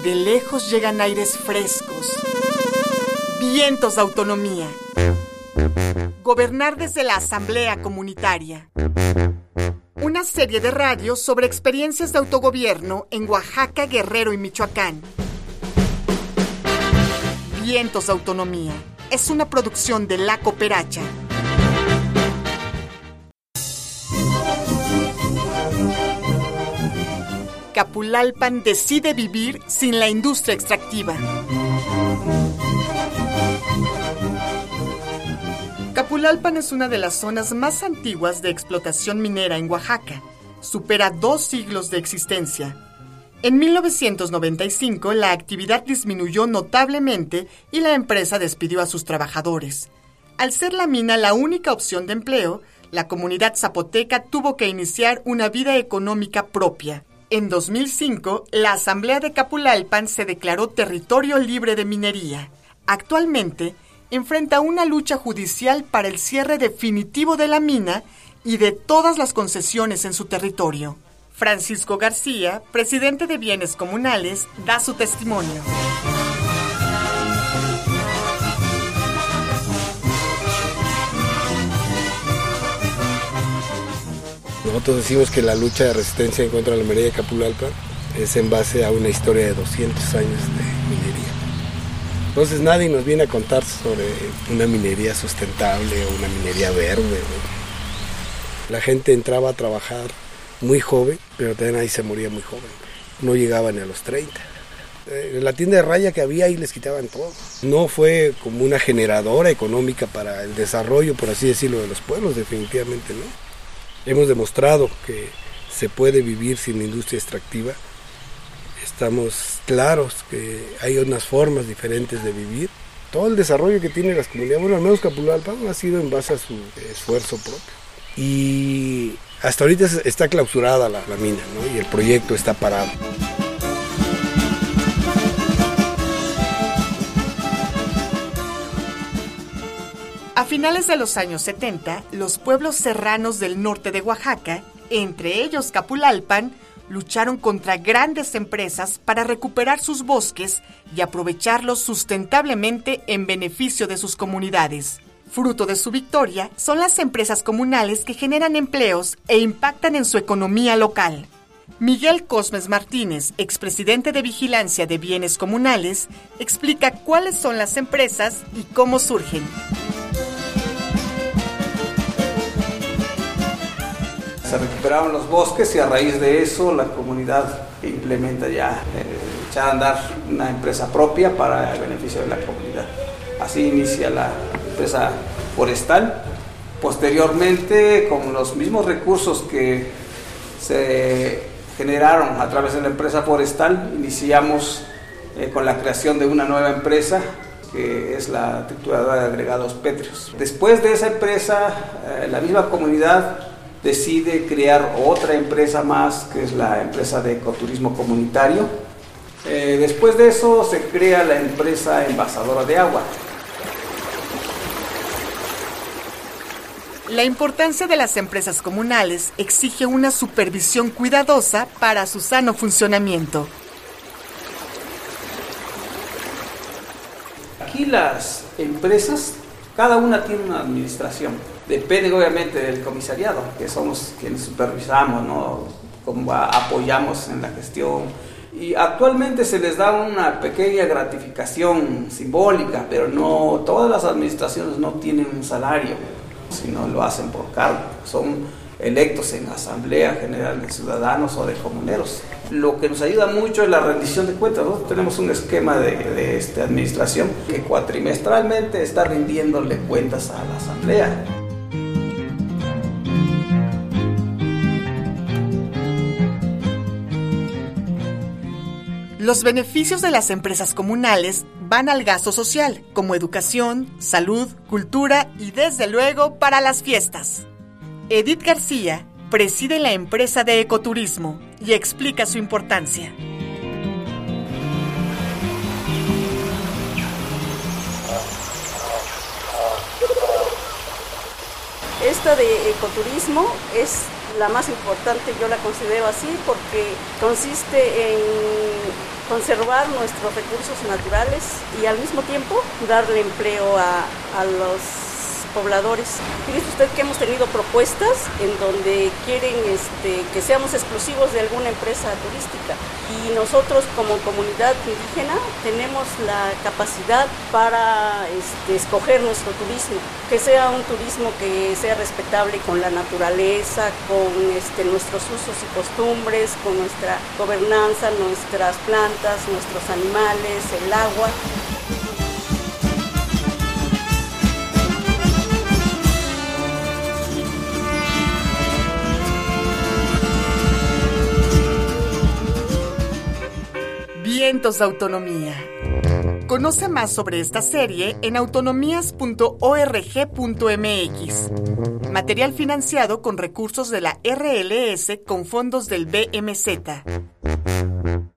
De lejos llegan aires frescos, vientos de autonomía. Gobernar desde la Asamblea Comunitaria. Una serie de radios sobre experiencias de autogobierno en Oaxaca, Guerrero y Michoacán. Vientos de autonomía. Es una producción de La Cooperacha. Capulalpan decide vivir sin la industria extractiva. Capulalpan es una de las zonas más antiguas de explotación minera en Oaxaca. Supera 2 siglos de existencia. En 1995, la actividad disminuyó notablemente y la empresa despidió a sus trabajadores. Al ser la mina la única opción de empleo, la comunidad zapoteca tuvo que iniciar una vida económica propia. En 2005, la Asamblea de Capulalpan se declaró territorio libre de minería. Actualmente, enfrenta una lucha judicial para el cierre definitivo de la mina y de todas las concesiones en su territorio. Francisco García, presidente de Bienes Comunales, da su testimonio. Nosotros decimos que la lucha de resistencia en contra de la minería de Capulalpan es en base a una historia de 200 años de minería. Entonces nadie nos viene a contar sobre una minería sustentable o una minería verde. La gente entraba a trabajar muy joven, pero también ahí se moría muy joven. No llegaban a los 30. En la tienda de raya que había ahí les quitaban todo. No fue como una generadora económica para el desarrollo, por así decirlo, de los pueblos, definitivamente no. Hemos demostrado que se puede vivir sin la industria extractiva. Estamos claros que hay unas formas diferentes de vivir. Todo el desarrollo que tiene las comunidades, bueno, al menos Capulalpan, ha sido en base a su esfuerzo propio. Y hasta ahorita está clausurada la mina, ¿no? Y el proyecto está parado. A finales de los años 70, los pueblos serranos del norte de Oaxaca, entre ellos Capulalpan, lucharon contra grandes empresas para recuperar sus bosques y aprovecharlos sustentablemente en beneficio de sus comunidades. Fruto de su victoria son las empresas comunales que generan empleos e impactan en su economía local. Miguel Cosmes Martínez, expresidente de Vigilancia de Bienes Comunales, explica cuáles son las empresas y cómo surgen. Se recuperaron los bosques y a raíz de eso la comunidad implementa ya echar a andar una empresa propia para el beneficio de la comunidad. Así inicia la empresa forestal. Posteriormente, con los mismos recursos que se generaron a través de la empresa forestal, iniciamos con la creación de una nueva empresa que es la trituradora de agregados pétreos. Después de esa empresa, la misma comunidad decide crear otra empresa más, que es la empresa de ecoturismo comunitario. Después de eso se crea la empresa envasadora de agua. La importancia de las empresas comunales exige una supervisión cuidadosa para su sano funcionamiento. Aquí las empresas, cada una tiene una administración. Depende obviamente del comisariado, que somos quienes supervisamos, ¿no? Como apoyamos en la gestión. Y actualmente se les da una pequeña gratificación simbólica, pero no todas las administraciones no tienen un salario, sino lo hacen por cargo. Son electos en Asamblea General de Ciudadanos o de comuneros. Lo que nos ayuda mucho es la rendición de cuentas. Nosotros tenemos un esquema de administración que cuatrimestralmente está rindiéndole cuentas a la Asamblea. Los beneficios de las empresas comunales van al gasto social, como educación, salud, cultura y, desde luego, para las fiestas. Edith García preside la empresa de ecoturismo y explica su importancia. Esta de ecoturismo es la más importante, yo la considero así, porque consiste en conservar nuestros recursos naturales y al mismo tiempo darle empleo a los pobladores. Fíjese usted que hemos tenido propuestas en donde quieren que seamos exclusivos de alguna empresa turística y nosotros como comunidad indígena tenemos la capacidad para escoger nuestro turismo, que sea un turismo que sea respetable con la naturaleza, con nuestros usos y costumbres, con nuestra gobernanza, nuestras plantas, nuestros animales, el agua. Vientos de Autonomía. Conoce más sobre esta serie en autonomías.org.mx. Material financiado con recursos de la RLS con fondos del BMZ.